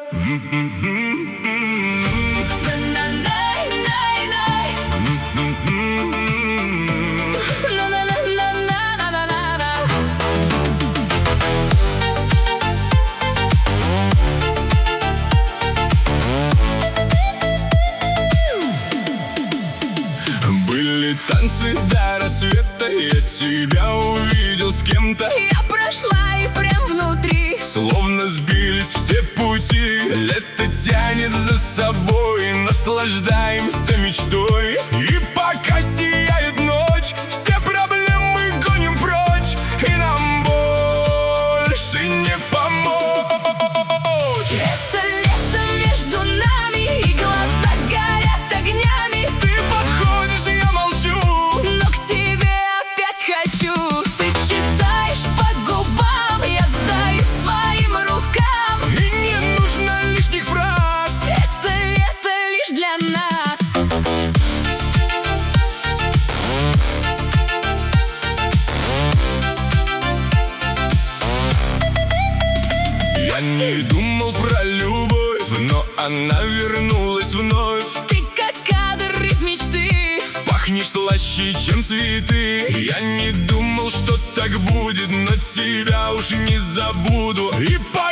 Были танцы до рассвета, я тебя увидел с кем-то. Я прошла и прям внутри Словно сбились все пути. Лето тянет за собой, наслаждаемся мечтой. И пока сияет ночь, все проблемы гоним прочь, и нам больше не помочь. Это лето между нами, и глаза горят огнями. Ты подходишь, я молчу, но к тебе опять хочу. Ты читаешь по губам, я сдаюсь твоим рукам. и не нужно лишних фраз. Это лето лишь для нас. Я не думал про любовь, но она вернулась вновь. Ты как кадр из мечты. Пахнешь слаще, чем цветы. Я не думал, что так будет, но тебя уж не забуду. И